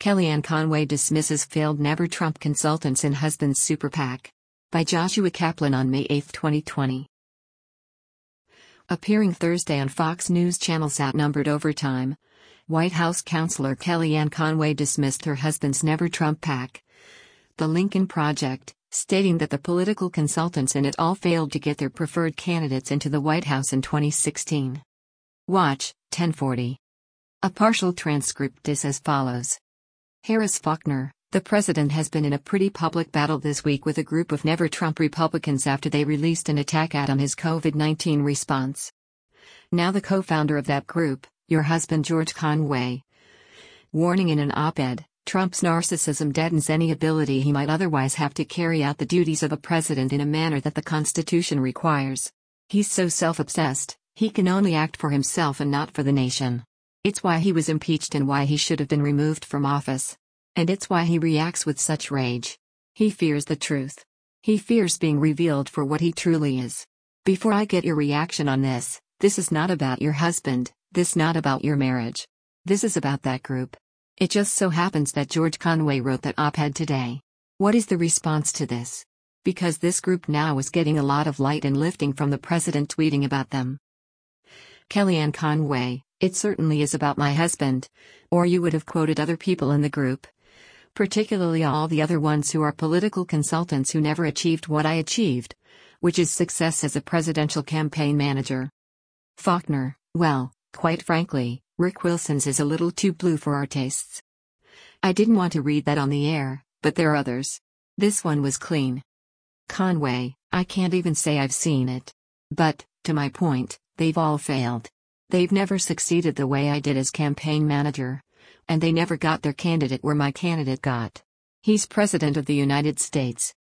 Kellyanne Conway dismisses failed Never Trump consultants in husband's super PAC. By Joshua Kaplan on May 8, 2020. Appearing Thursday on Fox News Channel's Outnumbered Overtime, White House counselor Kellyanne Conway dismissed her husband's Never Trump PAC, the Lincoln Project, stating that the political consultants in it all failed to get their preferred candidates into the White House in 2016. Watch, 1040. A partial transcript is as follows. Harris Faulkner, the president has been in a pretty public battle this week with a group of Never Trump Republicans after they released an attack ad on his COVID-19 response. Now the co-founder of that group, your husband George Conway, warning in an op-ed, Trump's narcissism deadens any ability he might otherwise have to carry out the duties of a president in a manner that the Constitution requires. He's so self-obsessed, he can only act for himself and not for the nation. It's why he was impeached and why he should have been removed from office. And it's why he reacts with such rage. He fears the truth. He fears being revealed for what he truly is. Before I get your reaction on this is not about your husband, this not about your marriage. This is about that group. It just so happens that George Conway wrote that op-ed today. What is the response to this? Because this group now is getting a lot of light and lifting from the president tweeting about them. Kellyanne Conway, it certainly is about my husband, or you would have quoted other people in the group. Particularly all the other ones who are political consultants who never achieved what I achieved, which is success as a presidential campaign manager. Faulkner, well, quite frankly, Rick Wilson's is a little too blue for our tastes. I didn't want to read that on the air, but there are others. This one was clean. Conway, I can't even say I've seen it. But, to my point, they've all failed. They've never succeeded the way I did as campaign manager. And they never got their candidate where my candidate got. He's President of the United States.